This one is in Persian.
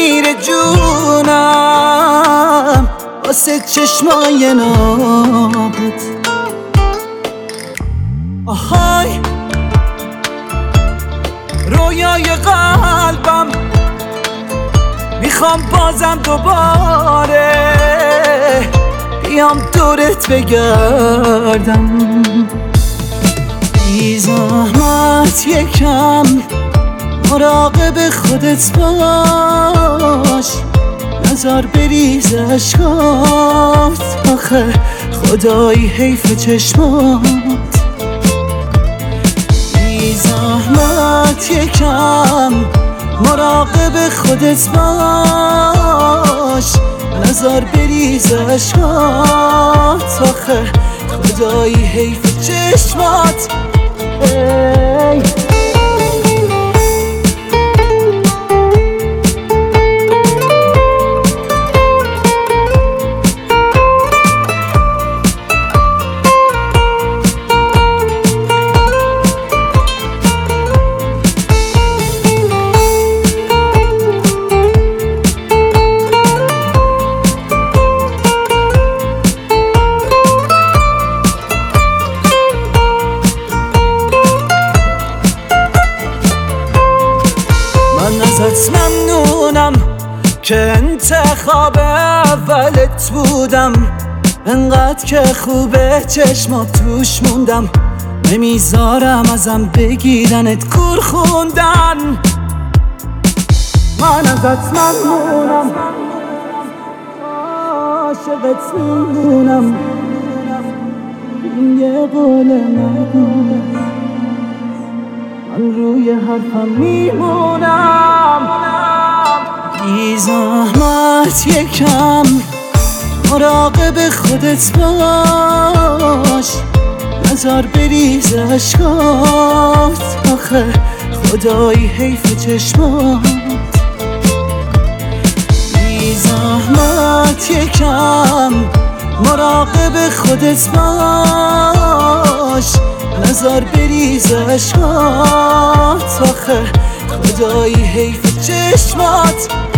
میره جونم واسه چشمای نابت. آهای رویای قلبم میخوام بازم دوباره بیام دورت بگردم. بی زحمت یکم مراقب خودت باش، نزار بریز اشکات، آخه خدایی حیف چشمات. بی زحمت یکم مراقب خودت باش، نزار بریز اشکات، آخه خدایی حیف چشمات. ازت ممنونم که انتخاب اولت بودم، انقدر که خوبه چشمات توش موندم، نمیذارم ازم بگیرنت کور خوندن. من ازت ممنونم، عاشقت میمونم، این یه قول نگونه، من روی حرفم میمونم. بی زحمت یکم مراقب خودت باش، نزار بریز اشکات، آخه خدایی حیف چشمات. بی زحمت یکم مراقب خودت باش، نزار بریز اشکات، آخه خدایی حیف چشمات.